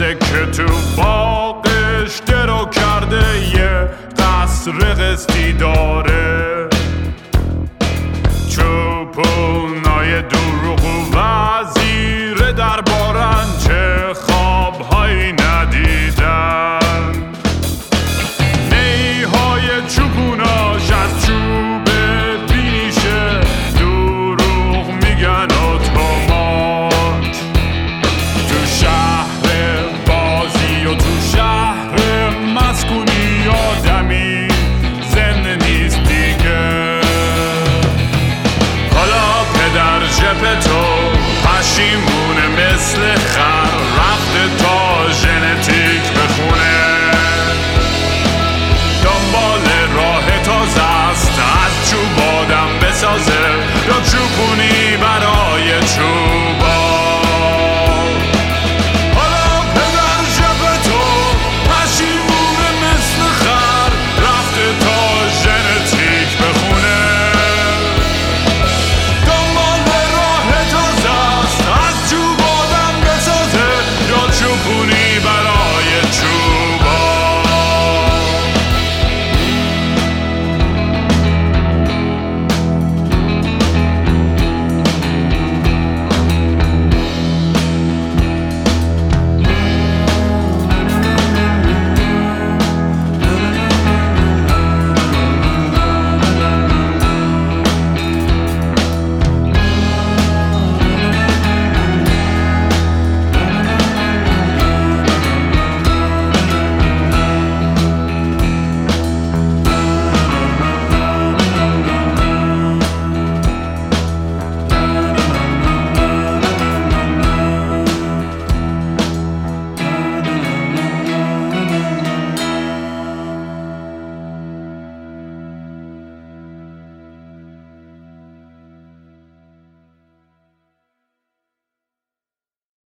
داشته که تو باغش درو کرده یه قصر قسطی داره، چوپونای دروغ و وزیر دربارن چه خوابهایی ندیدن. نیهای چوپوناش از چوب بینیشه دروغ میگن اتومات. تو شهر بازی و تو شهر مسکونی آدمی زنده نیست دیگه. حالا پدر جپ تو پشیمونه مثل خر رفته تا ژنتیک بخونه، دنبال راه تازه است از چوب آدم بسازه یا چوبونی برای چوب.